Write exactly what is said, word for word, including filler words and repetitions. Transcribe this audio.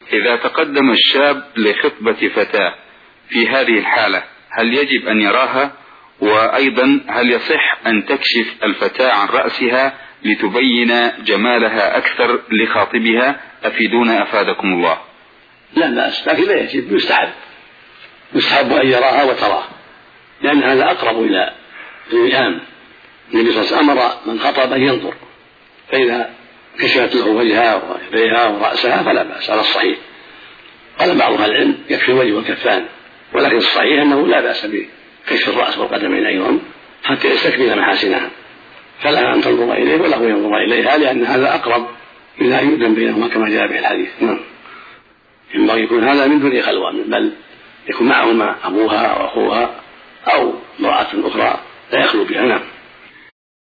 إذا تقدم الشاب لخطبة فتاة في هذه الحالة هل يجب أن يراها؟ وأيضا هل يصح أن تكشف الفتاة عن رأسها لتبين جمالها أكثر لخاطبها؟ أفيدونا أفادكم الله. لا بأس، لكن لا يجب، يستحب يستحب أن يراها وتراه، لأن هذا أقرب إلى الإلهام. النبي صلى الله عليه وسلم أمر من خطب أن ينظر، فإذا كشفت له وجهها ويديها ورأسها فلا بأس، على الصحيح. قال بعض أهل العلم يكفي الوجه والكفان، ولكن الصحيح أنه لا بأس بكشف الرأس والقدمين أيضا حتى يستكمل محاسنها، فلا أن تنظر إليه وله ينظر إليها، لأن هذا أقرب إلى أن يؤذن بينهما كما جاء به الحديث. نعم. ينبغي يكون هذا من دون خلوة، بل يكون معهما أبوها أو أخوها أو امرأة أخرى لا يخلو بها. نعم.